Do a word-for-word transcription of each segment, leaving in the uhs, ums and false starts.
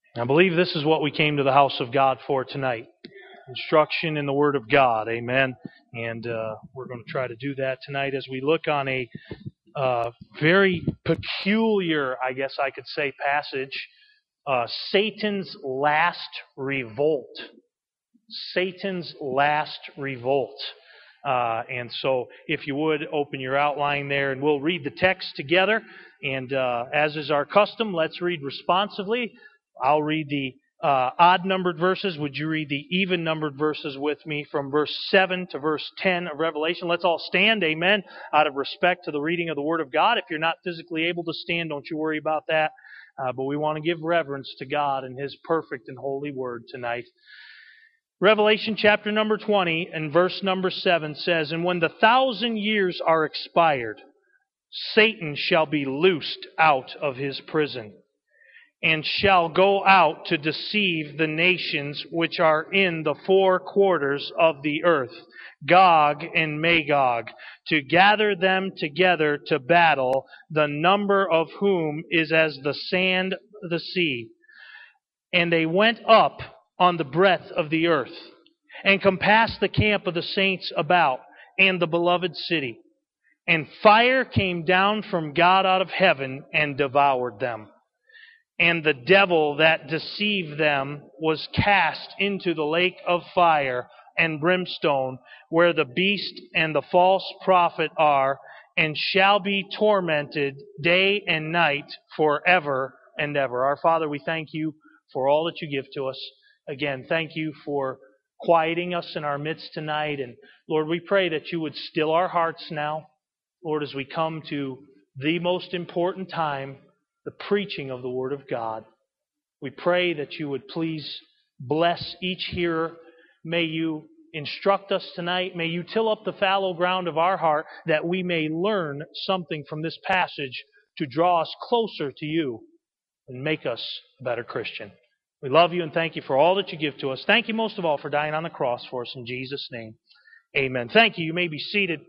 I believe this is what we came to the house of God for tonight. Instruction in the Word of God. Amen. And uh, we're going to try to do that tonight as we look on a uh, very peculiar, I guess I could say, passage. Uh, Satan's last revolt. Satan's last revolt. Uh, and so, if you would, open your outline there, and we'll read the text together. And uh, as is our custom, let's read responsively. I'll read the uh, odd-numbered verses. Would you read the even-numbered verses with me from verse seven to verse ten of Revelation? Let's all stand, amen, out of respect to the reading of the Word of God. If you're not physically able to stand, don't you worry about that. Uh, but we want to give reverence to God and His perfect and holy Word tonight. Revelation chapter number twenty and verse number seven says, "And when the thousand years are expired, Satan shall be loosed out of his prison, and shall go out to deceive the nations which are in the four quarters of the earth, Gog and Magog, to gather them together to battle, the number of whom is as the sand of the sea. And they went up on the breadth of the earth, and compassed the camp of the saints about, and the beloved city. And fire came down from God out of heaven, and devoured them. And the devil that deceived them was cast into the lake of fire and brimstone, where the beast and the false prophet are, and shall be tormented day and night forever and ever." Our Father, we thank you for all that you give to us. Again, thank you for quieting us in our midst tonight. And Lord, we pray that you would still our hearts now, Lord, as we come to the most important time, the preaching of the Word of God. We pray that you would please bless each hearer. May you instruct us tonight. May you till up the fallow ground of our heart that we may learn something from this passage to draw us closer to you and make us a better Christian. We love you and thank you for all that you give to us. Thank you most of all for dying on the cross for us in Jesus' name. Amen. Thank you. You may be seated.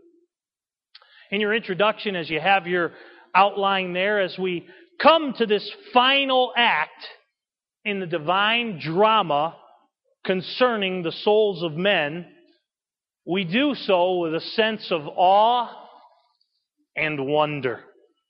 In your introduction, as you have your outline there, as we come to this final act in the divine drama concerning the souls of men, we do so with a sense of awe and wonder.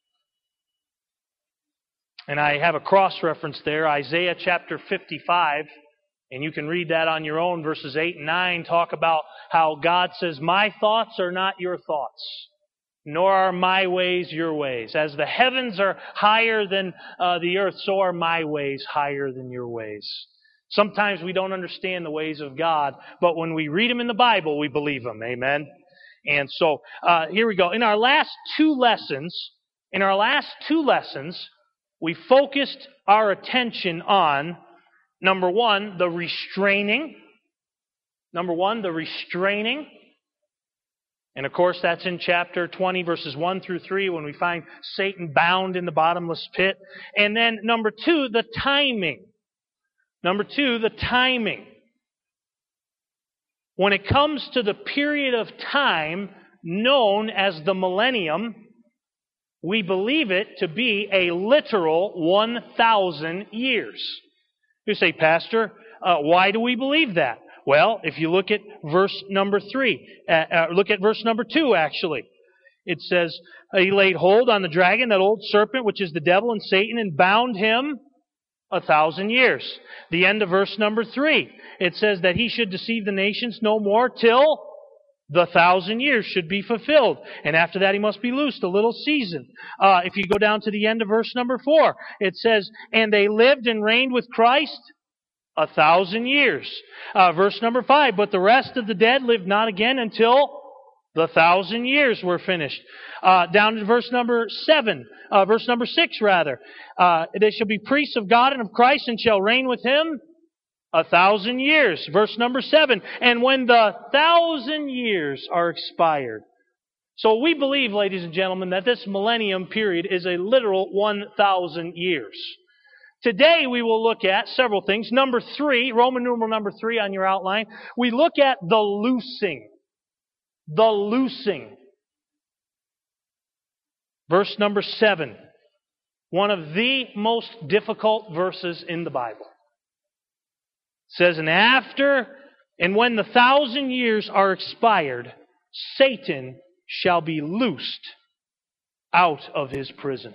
And I have a cross-reference there, Isaiah chapter fifty-five, and you can read that on your own. Verses eight and nine talk about how God says, "My thoughts are not your thoughts, nor are my ways your ways. As the heavens are higher than uh, the earth, so are my ways higher than your ways." Sometimes we don't understand the ways of God, but when we read them in the Bible, we believe them. Amen? And so, uh, here we go. In our last two lessons, in our last two lessons, we focused our attention on, number one, the restraining. Number one, the restraining. And of course, that's in chapter twenty, verses one through three, when we find Satan bound in the bottomless pit. And then number two, the timing. Number two, the timing. When it comes to the period of time known as the millennium, we believe it to be a literal one thousand years. You say, "Pastor, uh, why do we believe that?" Well, if you look at verse number three, uh, uh, look at verse number two, actually. It says, "He laid hold on the dragon, that old serpent, which is the devil and Satan, and bound him a thousand years." The end of verse number three, it says that he should deceive the nations no more till the thousand years should be fulfilled. And after that he must be loosed a little season. Uh, if you go down to the end of verse number four, it says, "And they lived and reigned with Christ a thousand years." Uh, verse number five, "But the rest of the dead lived not again until the thousand years were finished." Uh, down to verse number seven, uh, verse number six rather. Uh, "They shall be priests of God and of Christ, and shall reign with Him a thousand years." Verse number seven, "And when the thousand years are expired." So we believe, ladies and gentlemen, that this millennium period is a literal one thousand years. Today we will look at several things. Number three, Roman numeral number three on your outline, we look at the loosing. The loosing. Verse number seven. One of the most difficult verses in the Bible. says, and after, and when the thousand years are expired, Satan shall be loosed out of his prison.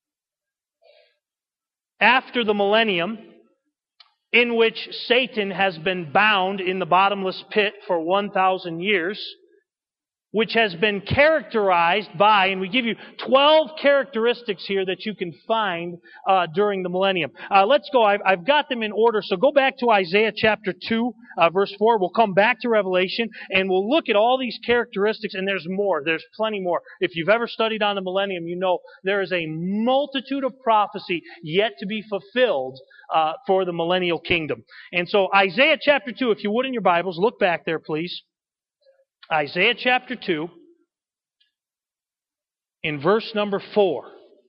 After the millennium, in which Satan has been bound in the bottomless pit for one thousand years, which has been characterized by, and we give you twelve characteristics here that you can find uh, during the millennium. Uh, let's go. I've, I've got them in order. So go back to Isaiah chapter two, uh, verse four. We'll come back to Revelation, and we'll look at all these characteristics, and there's more. There's plenty more. If you've ever studied on the millennium, you know there is a multitude of prophecy yet to be fulfilled uh, for the millennial kingdom. And so Isaiah chapter two, if you would in your Bibles, look back there, please. Isaiah chapter two, in verse number four.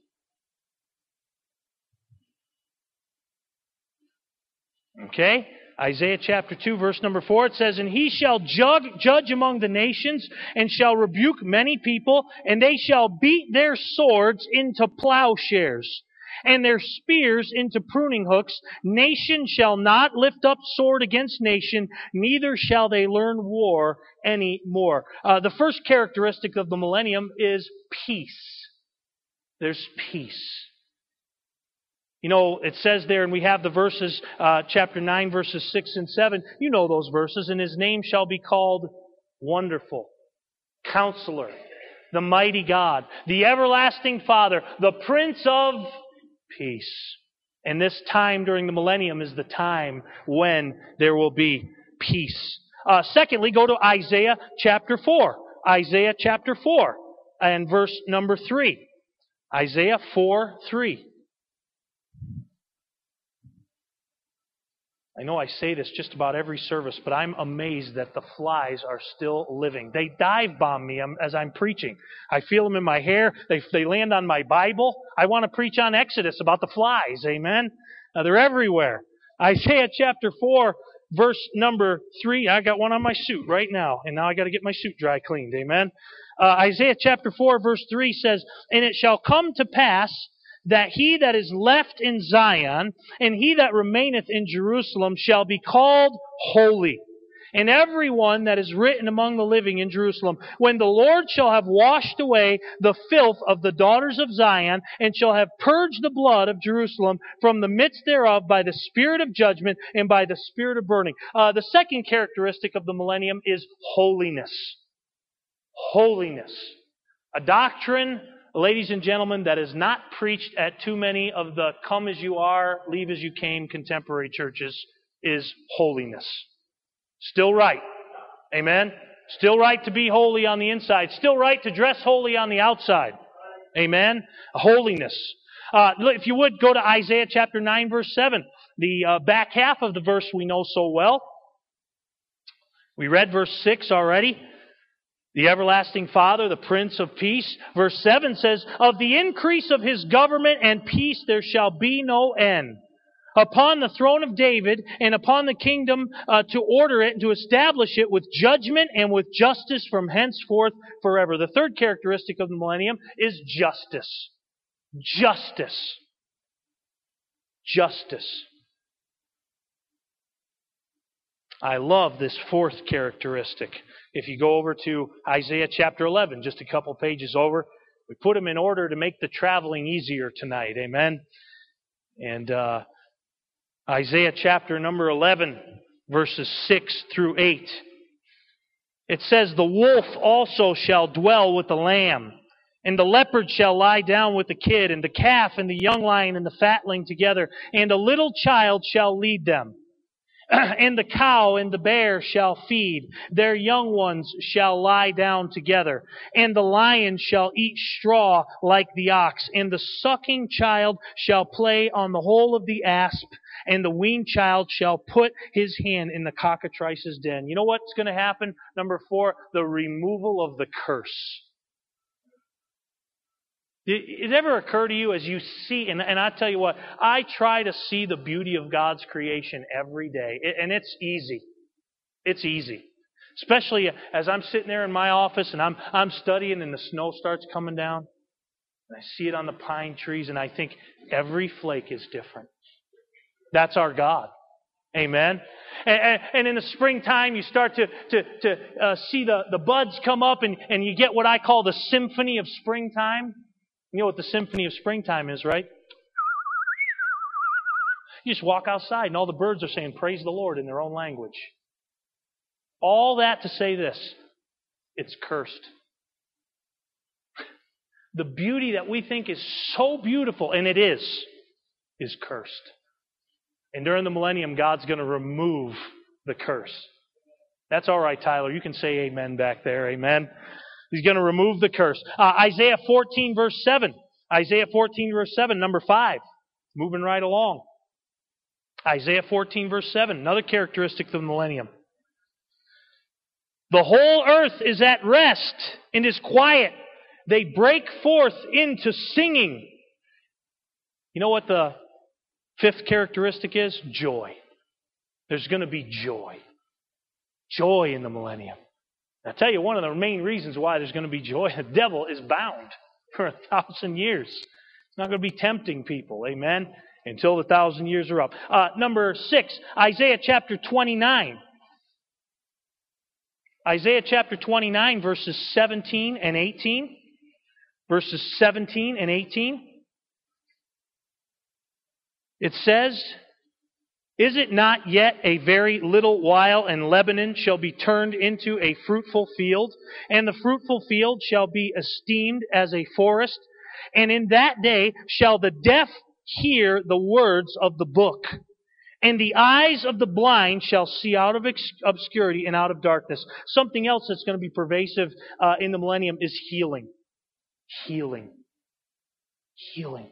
Okay? Isaiah chapter two, verse number four, it says, and he shall judge, judge among the nations, and shall rebuke many people, and they shall beat their swords into plowshares, and their spears into pruning hooks. Nation shall not lift up sword against nation, neither shall they learn war any more. Uh, the first characteristic of the millennium is peace. There's peace. You know, it says there, and we have the verses, uh, chapter nine, verses six and seven. You know those verses. And his name shall be called Wonderful, Counselor, the Mighty God, the Everlasting Father, the Prince of Peace. And this time during the millennium is the time when there will be peace. Uh, secondly, go to Isaiah chapter four. Isaiah chapter four and verse number three. Isaiah four, three. I know I say this just about every service, but I'm amazed that the flies are still living. They dive bomb me as I'm preaching. I feel them in my hair. They, they land on my Bible. I want to preach on Exodus about the flies. Amen? Uh, they're everywhere. Isaiah chapter four, verse number three. I got one on my suit right now, and now I got to get my suit dry cleaned. Amen? Uh, Isaiah chapter four, verse three says, and it shall come to pass that he that is left in Zion and he that remaineth in Jerusalem shall be called holy, and every one that is written among the living in Jerusalem, when the Lord shall have washed away the filth of the daughters of Zion, and shall have purged the blood of Jerusalem from the midst thereof by the spirit of judgment and by the spirit of burning. Uh, the second characteristic of the millennium is holiness. Holiness. A doctrine, ladies and gentlemen, that is not preached at too many of the come as you are, leave as you came contemporary churches, is holiness. Still right. Amen? Still right to be holy on the inside. Still right to dress holy on the outside. Amen? Holiness. Uh, if you would, go to Isaiah chapter nine, verse seven. The uh, back half of the verse we know so well. We read verse six already. The everlasting Father, the Prince of Peace. Verse seven says, of the increase of his government and peace there shall be no end. Upon the throne of David and upon the kingdom uh, to order it and to establish it with judgment and with justice from henceforth forever. The third characteristic of the millennium is justice. Justice. Justice. I love this fourth characteristic. If you go over to Isaiah chapter eleven, just a couple pages over, we put them in order to make the traveling easier tonight. Amen? And uh, Isaiah chapter number eleven, verses six through eight. It says, the wolf also shall dwell with the lamb, and the leopard shall lie down with the kid, and the calf and the young lion and the fatling together, and a little child shall lead them. And the cow and the bear shall feed, their young ones shall lie down together. And the lion shall eat straw like the ox, and the sucking child shall play on the hole of the asp, and the weaned child shall put his hand in the cockatrice's den. You know what's going to happen? Number four, the removal of the curse. Did it ever occur to you as you see, and, and I tell you what, I try to see the beauty of God's creation every day, and it's easy. It's easy. Especially as I'm sitting there in my office and I'm I'm studying and the snow starts coming down, and I see it on the pine trees, and I think every flake is different. That's our God. Amen? And, and in the springtime, you start to, to, to uh, see the, the buds come up, and, and you get what I call the symphony of springtime. You know what the symphony of springtime is, right? You just walk outside, and all the birds are saying, praise the Lord in their own language. All that to say this, it's cursed. The beauty that we think is so beautiful, and it is, is cursed. And during the millennium, God's going to remove the curse. That's all right, Tyler. You can say amen back there. Amen. He's going to remove the curse. Uh, Isaiah fourteen, verse seven. Isaiah fourteen, verse seven, number five. Moving right along. Isaiah fourteen, verse seven. Another characteristic of the millennium. The whole earth is at rest and is quiet. They break forth into singing. You know what the fifth characteristic is? Joy. There's going to be joy. Joy in the millennium. I'll tell you one of the main reasons why there's going to be joy. The devil is bound for a thousand years. It's not going to be tempting people. Amen? Until the thousand years are up. Uh, number six, Isaiah chapter twenty-nine. Isaiah chapter twenty-nine, verses seventeen and eighteen. Verses seventeen and eighteen. It says, is it not yet a very little while, and Lebanon shall be turned into a fruitful field, and the fruitful field shall be esteemed as a forest? And in that day shall the deaf hear the words of the book, and the eyes of the blind shall see out of obscurity and out of darkness. Something else that's going to be pervasive uh, in the millennium is healing. Healing. Healing.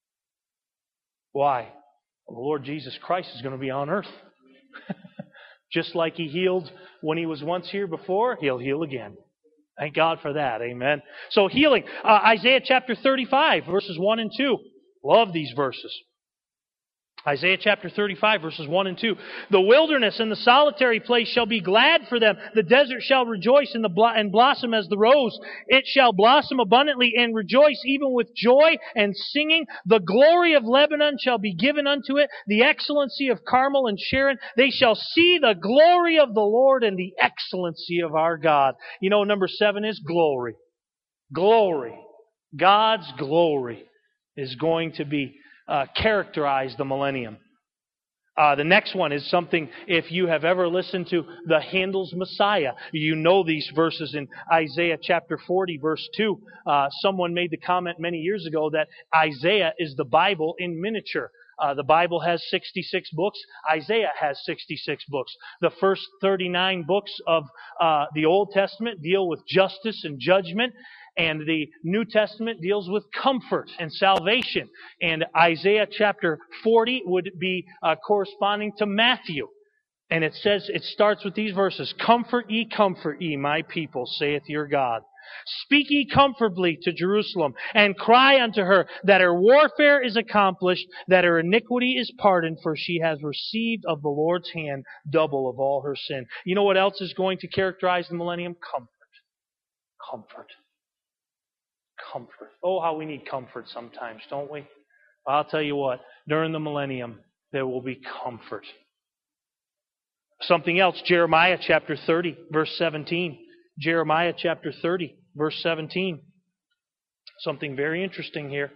Why? Well, the Lord Jesus Christ is going to be on earth. Just like He healed when He was once here before, He'll heal again. Thank God for that. Amen. So healing. Uh, Isaiah chapter thirty-five, verses one and two. Love these verses. Isaiah chapter thirty-five, verses one and two. The wilderness and the solitary place shall be glad for them. The desert shall rejoice in the blo- and blossom as the rose. It shall blossom abundantly and rejoice even with joy and singing. The glory of Lebanon shall be given unto it, the excellency of Carmel and Sharon. They shall see the glory of the Lord and the excellency of our God. You know, number seven is glory. Glory. God's glory is going to be Uh, characterize the millennium. Uh, the next one is something, if you have ever listened to the Handel's Messiah, you know these verses in Isaiah chapter forty, verse two. Uh, someone made the comment many years ago that Isaiah is the Bible in miniature. Uh, the Bible has sixty-six books. Isaiah has sixty-six books. The first thirty-nine books of uh, the Old Testament deal with justice and judgment. And the New Testament deals with comfort and salvation. And Isaiah chapter forty would be uh, corresponding to Matthew. And it says, it starts with these verses. Comfort ye, comfort ye, my people, saith your God. Speak ye comfortably to Jerusalem, and cry unto her that her warfare is accomplished, that her iniquity is pardoned, for she has received of the Lord's hand double of all her sin. You know what else is going to characterize the millennium? Comfort. Comfort. Comfort. Oh, how we need comfort sometimes, don't we? I'll tell you what, during the millennium, there will be comfort. Something else, Jeremiah chapter thirty, verse seventeen. Jeremiah chapter thirty, verse seventeen. Something very interesting here.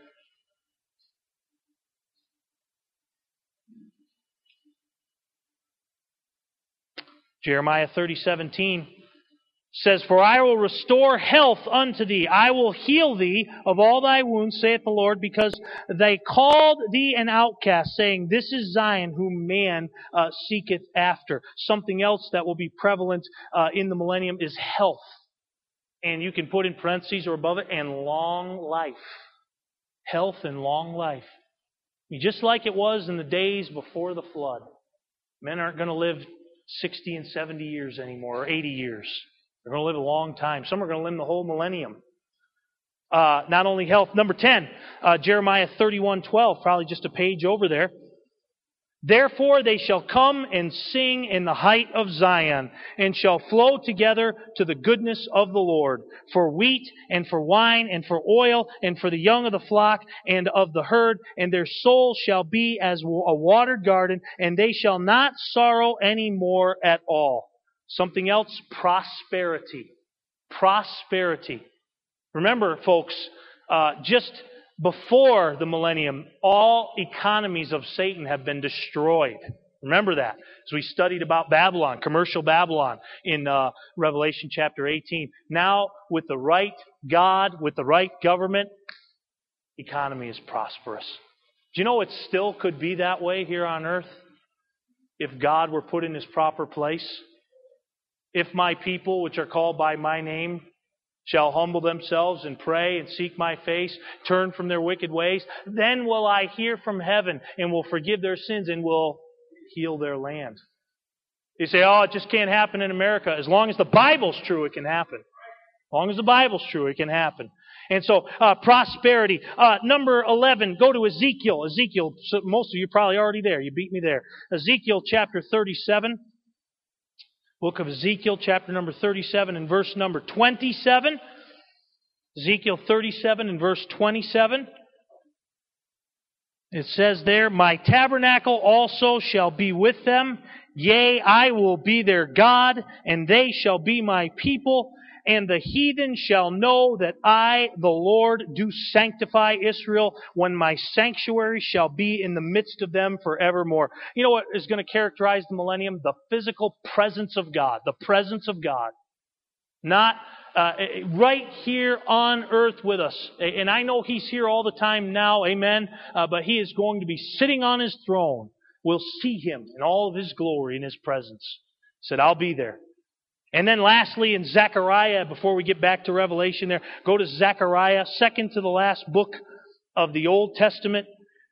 Jeremiah thirty, seventeen. Says, for I will restore health unto thee. I will heal thee of all thy wounds, saith the Lord, because they called thee an outcast, saying, this is Zion, whom man uh, seeketh after. Something else that will be prevalent uh, in the millennium is health. And you can put in parentheses or above it, and long life. Health and long life. Just like it was in the days before the flood. Men aren't going to live sixty and seventy years anymore, or eighty years. They're going to live a long time. Some are going to live the whole millennium. Uh, not only health. Number ten, uh, Jeremiah thirty-one twelve, probably just a page over there. Therefore they shall come and sing in the height of Zion, and shall flow together to the goodness of the Lord, for wheat, and for wine, and for oil, and for the young of the flock, and of the herd, and their soul shall be as a watered garden, and they shall not sorrow any more at all. Something else, prosperity. Prosperity. Remember, folks, uh, just before the millennium, all economies of Satan have been destroyed. Remember that. As we studied about Babylon, commercial Babylon in uh, Revelation chapter eighteen. Now, with the right God, with the right government, economy is prosperous. Do you know it still could be that way here on earth if God were put in His proper place? If my people, which are called by my name, shall humble themselves and pray and seek my face, turn from their wicked ways, then will I hear from heaven and will forgive their sins and will heal their land. You say, oh, it just can't happen in America. As long as the Bible's true, it can happen. As long as the Bible's true, it can happen. And so, uh, prosperity. Uh, number eleven, go to Ezekiel. Ezekiel, so most of you are probably already there. You beat me there. Ezekiel chapter thirty-seven. Book of Ezekiel, chapter number thirty-seven and verse number twenty-seven. Ezekiel thirty-seven and verse twenty-seven. It says there, my tabernacle also shall be with them. Yea, I will be their God, and they shall be my people. And the heathen shall know that I, the Lord, do sanctify Israel, when my sanctuary shall be in the midst of them forevermore. You know what is going to characterize the millennium? The physical presence of God. The presence of God. Not uh, right here on earth with us. And I know He's here all the time now, amen, uh, but He is going to be sitting on His throne. We'll see Him in all of His glory in His presence. He said, I'll be there. And then lastly, in Zechariah, before we get back to Revelation there, go to Zechariah, second to the last book of the Old Testament.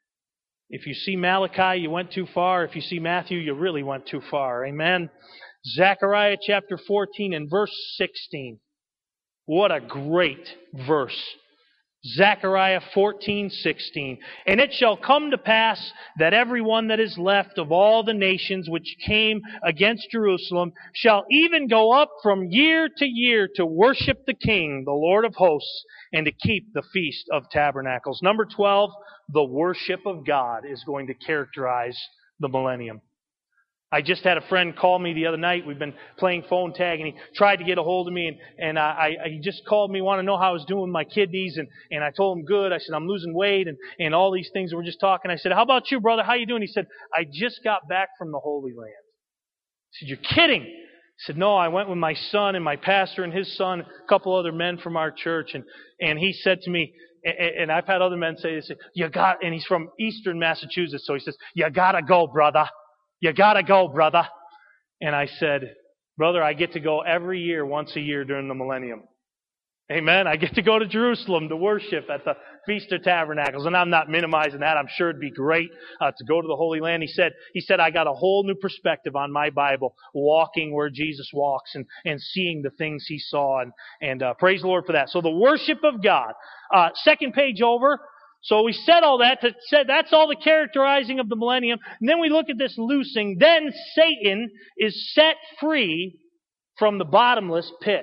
If you see Malachi, you went too far. If you see Matthew, you really went too far. Amen. Zechariah chapter fourteen and verse sixteen. What a great verse. Zechariah fourteen sixteen. And it shall come to pass that every one that is left of all the nations which came against Jerusalem shall even go up from year to year to worship the King, the Lord of hosts, and to keep the Feast of Tabernacles. Number twelve, the worship of God is going to characterize the millennium. I just had a friend call me the other night. We've been playing phone tag, and he tried to get a hold of me, and, and I, I, he just called me, wanted to know how I was doing with my kidneys, and, and I told him good. I said, I'm losing weight, and, and all these things. We're just talking. I said, how about you, brother? How you doing? He said, I just got back from the Holy Land. I said, you're kidding. He said, no, I went with my son and my pastor and his son, a couple other men from our church, and, and he said to me, and I've had other men say this, you got, and he's from eastern Massachusetts, so he says, you gotta go, brother. You gotta go, brother. And I said, brother, I get to go every year, once a year during the millennium. Amen. I get to go to Jerusalem to worship at the Feast of Tabernacles. And I'm not minimizing that. I'm sure it'd be great uh, to go to the Holy Land. He said, he said, I got a whole new perspective on my Bible, walking where Jesus walks and, and seeing the things He saw. And, and uh, praise the Lord for that. So the worship of God. Uh, second page over. So we said all that, to, said that's all the characterizing of the millennium. And then we look at this loosing. Then Satan is set free from the bottomless pit.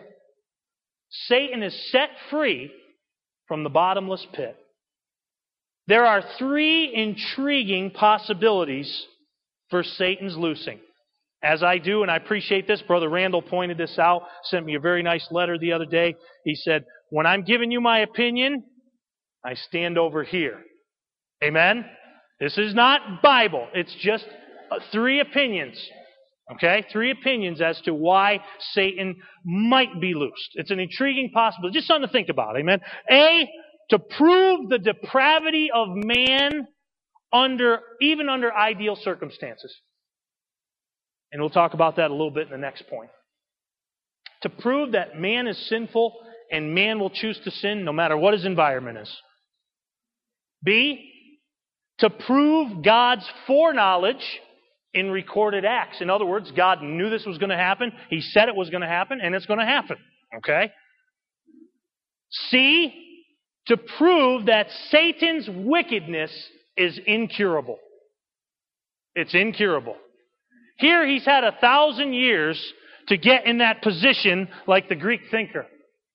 Satan is set free from the bottomless pit. There are three intriguing possibilities for Satan's loosing. As I do, and I appreciate this, Brother Randall pointed this out, sent me a very nice letter the other day. He said, when I'm giving you my opinion, I stand over here. Amen? This is not Bible. It's just uh, three opinions. Okay? Three opinions as to why Satan might be loosed. It's an intriguing possibility. Just something to think about. Amen? A, to prove the depravity of man under, even under ideal circumstances. And we'll talk about that a little bit in the next point. To prove that man is sinful and man will choose to sin no matter what his environment is. B, to prove God's foreknowledge in recorded acts. In other words, God knew this was going to happen. He said it was going to happen, and it's going to happen. Okay? C, to prove that Satan's wickedness is incurable. It's incurable. Here he's had a thousand years to get in that position like the Greek thinker.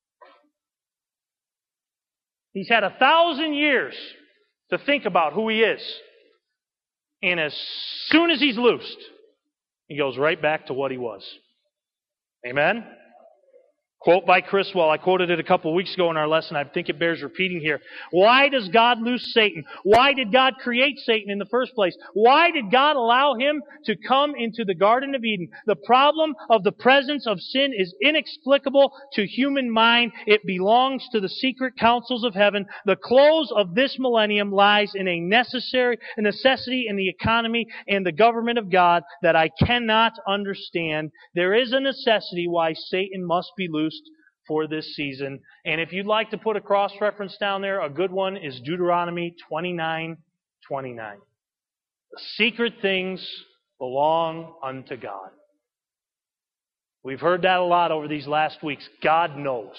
He's had a thousand years to think about who he is. And as soon as he's loosed, he goes right back to what he was. Amen? Quote by Criswell. I quoted it a couple of weeks ago in our lesson. I think it bears repeating here. Why does God loose Satan? Why did God create Satan in the first place? Why did God allow him to come into the Garden of Eden? The problem of the presence of sin is inexplicable to human mind. It belongs to the secret councils of heaven. The close of this millennium lies in a necessary a necessity in the economy and the government of God that I cannot understand. There is a necessity why Satan must be loosed for this season. And if you'd like to put a cross-reference down there, a good one is Deuteronomy twenty-nine twenty-nine. The secret things belong unto God. We've heard that a lot over these last weeks. God knows.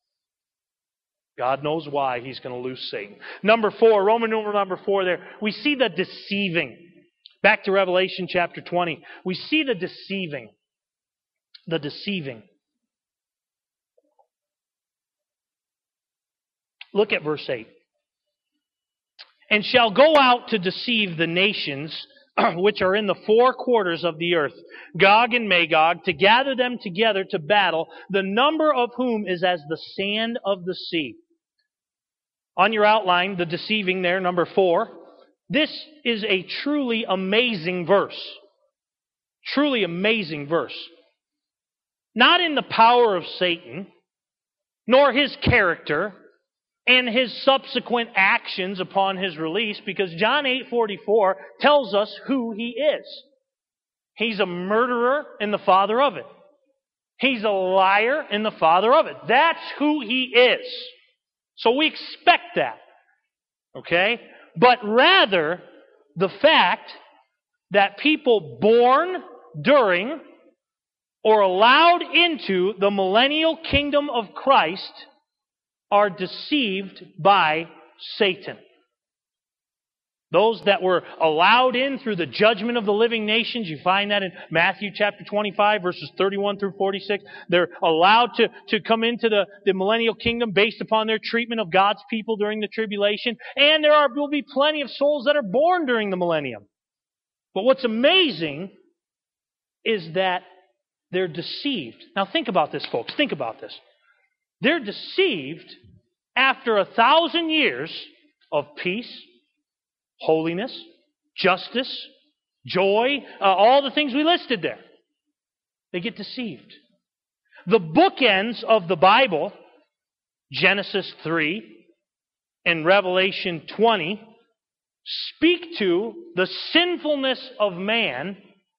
God knows why He's going to loose Satan. Number four, Roman numeral number four there, we see the deceiving. Back to Revelation chapter twenty. We see the deceiving. The deceiving. Look at verse eight. And shall go out to deceive the nations which are in the four quarters of the earth, Gog and Magog, to gather them together to battle, the number of whom is as the sand of the sea. On your outline, the deceiving there, number four. This is a truly amazing verse. Truly amazing verse. Not in the power of Satan, nor his character, and his subsequent actions upon his release, because John eight forty-four tells us who he is. He's a murderer and the father of it. He's a liar and the father of it. That's who he is. So we expect that. Okay? But rather, the fact that people born during or allowed into the millennial kingdom of Christ are deceived by Satan. Those that were allowed in through the judgment of the living nations, you find that in Matthew chapter twenty-five, verses thirty-one through forty-six. They're allowed to, to come into the, the millennial kingdom based upon their treatment of God's people during the tribulation. And there are, will be plenty of souls that are born during the millennium. But what's amazing is that they're deceived. Now think about this, folks. Think about this. They're deceived after a thousand years of peace, holiness, justice, joy, uh, all the things we listed there. They get deceived. The bookends of the Bible, Genesis three and Revelation twenty, speak to the sinfulness of man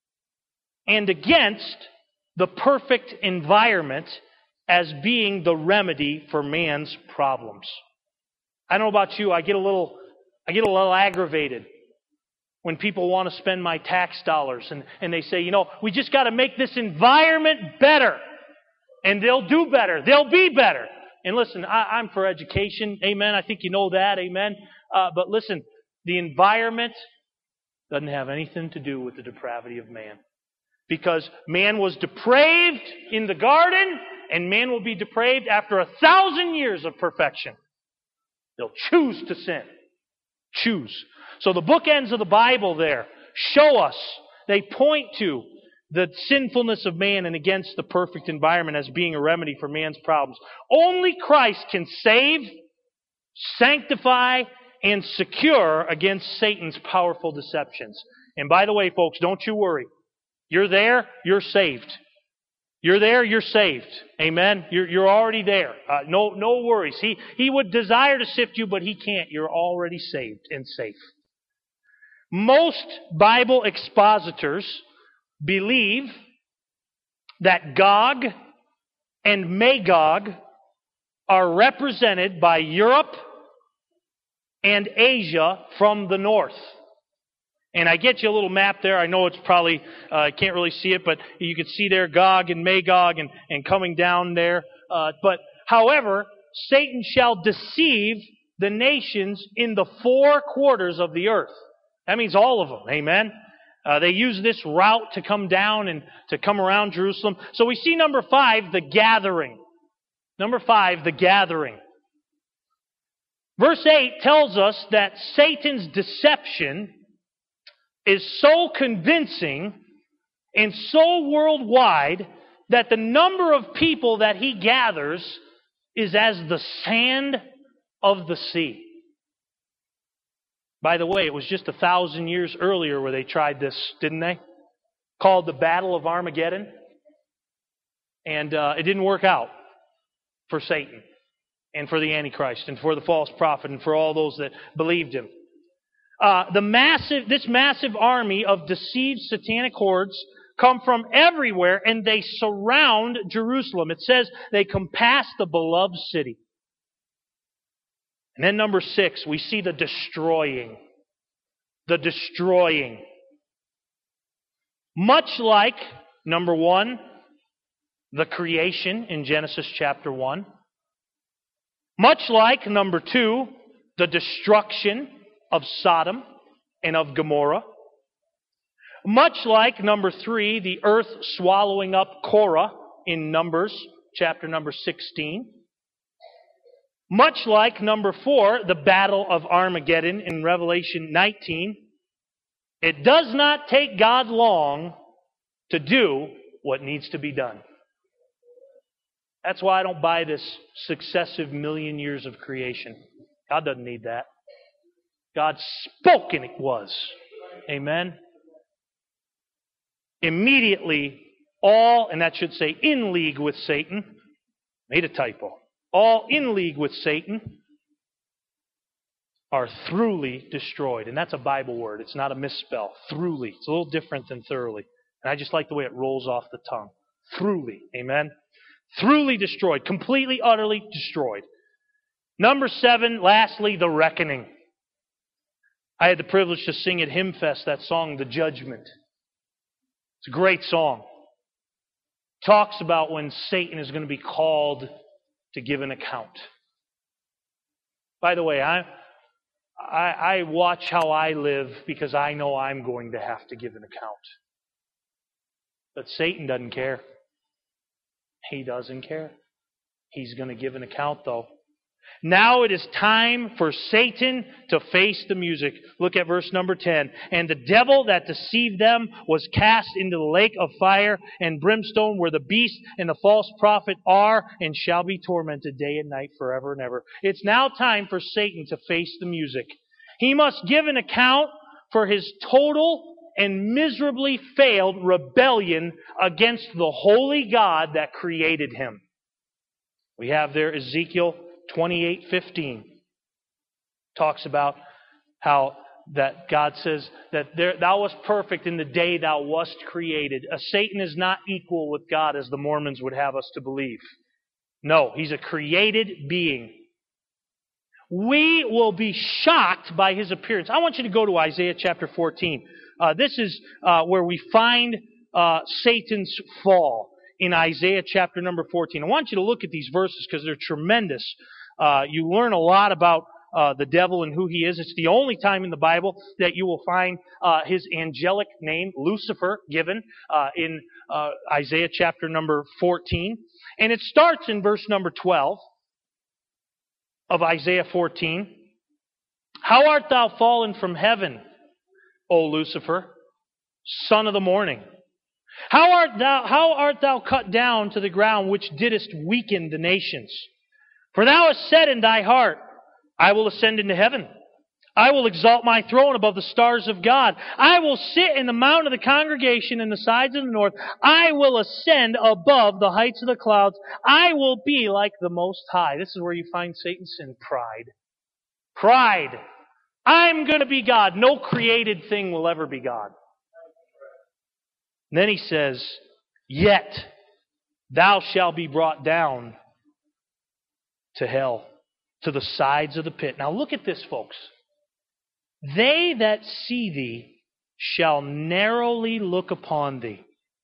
and against the perfect environment as being the remedy for man's problems. I don't know about you, I get a little I get a little aggravated when people want to spend my tax dollars and, and they say, you know, we just got to make this environment better. And they'll do better. They'll be better. And listen, I, I'm for education. Amen. I think you know that. Amen. Uh, but listen, the environment doesn't have anything to do with the depravity of man. Because man was depraved in the garden, and man will be depraved after a thousand years of perfection. They'll choose to sin. Choose. So the bookends of the Bible there show us, they point to the sinfulness of man and against the perfect environment as being a remedy for man's problems. Only Christ can save, sanctify, and secure against Satan's powerful deceptions. And by the way, folks, don't you worry. You're there, you're saved. You're there, you're saved. Amen? You're, you're already there. Uh, no, no worries. He, he would desire to sift you, but he can't. You're already saved and safe. Most Bible expositors believe that Gog and Magog are represented by Europe and Asia from the north. And I get you a little map there. I know it's probably, I uh, can't really see it, but you can see there Gog and Magog and, and coming down there. Uh, but however, Satan shall deceive the nations in the four quarters of the earth. That means all of them. Amen? Uh, they use this route to come down and to come around Jerusalem. So we see number five, the gathering. Number five, the gathering. Verse eight tells us that Satan's deception is so convincing and so worldwide that the number of people that he gathers is as the sand of the sea. By the way, it was just a thousand years earlier where they tried this, didn't they? Called the Battle of Armageddon. And uh, it didn't work out for Satan and for the Antichrist and for the false prophet and for all those that believed him. Uh, the massive, this massive army of deceived satanic hordes come from everywhere and they surround Jerusalem. It says they compass the beloved city. And then number six, we see the destroying. The destroying. Much like, number one, the creation in Genesis chapter one. Much like, number two, the destruction of Sodom and of Gomorrah. Much like, number three, the earth swallowing up Korah in Numbers chapter number sixteen. Much like, number four, the Battle of Armageddon in Revelation nineteen, it does not take God long to do what needs to be done. That's why I don't buy this successive million years of creation. God doesn't need that. God spoke and it was. Amen? Immediately, all, and that should say in league with Satan, made a typo. All in league with Satan are throughly destroyed. And that's a Bible word. It's not a misspell. Throughly. It's a little different than thoroughly. And I just like the way it rolls off the tongue. Throughly. Amen? Throughly destroyed. Completely, utterly destroyed. Number seven, lastly, the reckoning. I had the privilege to sing at Hymnfest that song, The Judgment. It's a great song. It talks about when Satan is going to be called to give an account. By the way, I, I, I watch how I live because I know I'm going to have to give an account. But Satan doesn't care. He doesn't care. He's going to give an account, though. Now it is time for Satan to face the music. Look at verse number ten. And the devil that deceived them was cast into the lake of fire and brimstone where the beast and the false prophet are and shall be tormented day and night forever and ever. It's now time for Satan to face the music. He must give an account for his total and miserably failed rebellion against the holy God that created him. We have there Ezekiel twenty-eight fifteen talks about how that God says that there, thou wast perfect in the day thou wast created. A Satan is not equal with God as the Mormons would have us to believe. No, he's a created being. We will be shocked by his appearance. I want you to go to Isaiah chapter fourteen. Uh, this is uh, where we find uh, Satan's fall. In Isaiah chapter number fourteen. I want you to look at these verses because they're tremendous. Uh, you learn a lot about uh, the devil and who he is. It's the only time in the Bible that you will find uh, his angelic name, Lucifer, given uh, in uh, Isaiah chapter number fourteen. And it starts in verse number twelve of Isaiah fourteen. How art thou fallen from heaven, O Lucifer, son of the morning? How art thou, how art thou cut down to the ground, which didst weaken the nations? For thou hast said in thy heart, I will ascend into heaven. I will exalt my throne above the stars of God. I will sit in the mount of the congregation in the sides of the north. I will ascend above the heights of the clouds. I will be like the Most High. This is where you find Satan's sin. Pride. Pride. I'm going to be God. No created thing will ever be God. And then he says, yet thou shalt be brought down to hell, to the sides of the pit. Now look at this, folks. They that see thee shall narrowly look upon thee,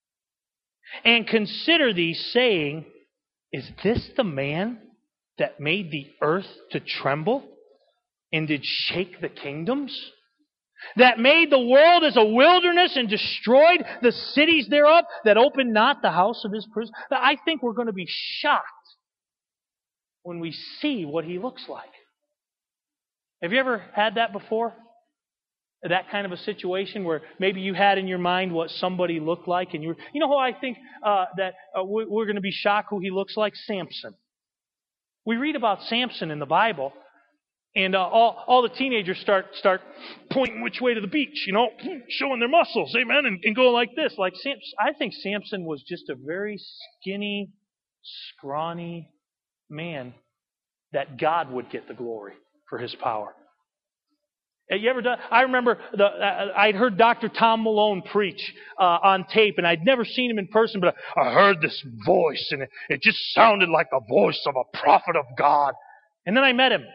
and consider thee, saying, is this the man that made the earth to tremble, and did shake the kingdoms? that made the world as a wilderness and destroyed the cities thereof, that opened not the house of his prison. I think we're going to be shocked when we see what he looks like. Have you ever had that before? That kind of a situation where maybe you had in your mind what somebody looked like, and you were, you know who I think uh, that uh, we're going to be shocked who he looks like? Samson. We read about Samson in the Bible, and uh, all all the teenagers start start pointing which way to the beach, you know, showing their muscles, amen, and, and going like this. Like Samson, I think Samson was just a very skinny, scrawny man that God would get the glory for his power. You ever done? I remember the uh, I'd heard Doctor Tom Malone preach uh, on tape, and I'd never seen him in person, but I, I heard this voice, and it, it just sounded like the voice of a prophet of God. And then I met him,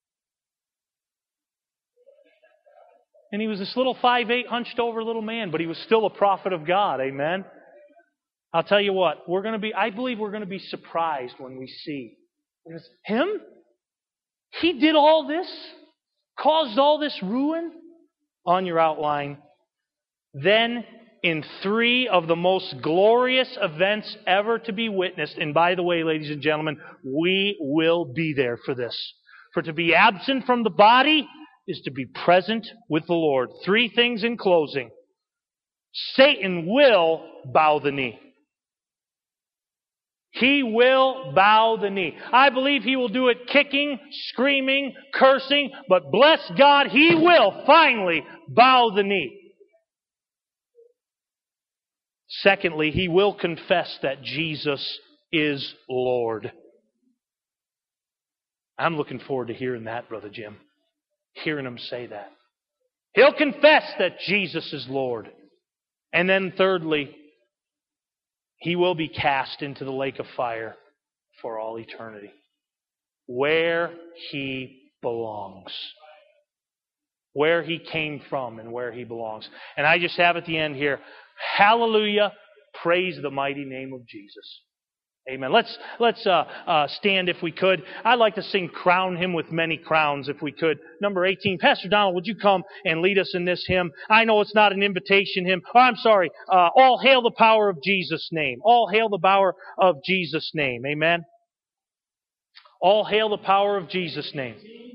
and he was this little five eight, hunched over little man, but he was still a prophet of God. Amen. I'll tell you what, we're going to be. I believe we're going to be surprised when we see him. He did all this. Caused all this ruin on your outline. Then, in three of the most glorious events ever to be witnessed, and by the way, ladies and gentlemen, we will be there for this. For to be absent from the body is to be present with the Lord. Three things in closing. Satan will bow the knee. He will bow the knee. I believe he will do it kicking, screaming, cursing, but bless God, he will finally bow the knee. Secondly, he will confess that Jesus is Lord. I'm looking forward to hearing that, Brother Jim. Hearing him say that. He'll confess that Jesus is Lord. And then thirdly, he will be cast into the lake of fire for all eternity, where he belongs. Where he came from and where he belongs. And I just have at the end here, hallelujah, praise the mighty name of Jesus. Amen. Let's let's uh, uh, stand if we could. I'd like to sing Crown Him with Many Crowns if we could. Number eighteen. Pastor Donald, would you come and lead us in this hymn? I know it's not an invitation hymn. Oh, I'm sorry. Uh, all hail the power of Jesus' name. All hail the power of Jesus' name. Amen. All hail the power of Jesus' name.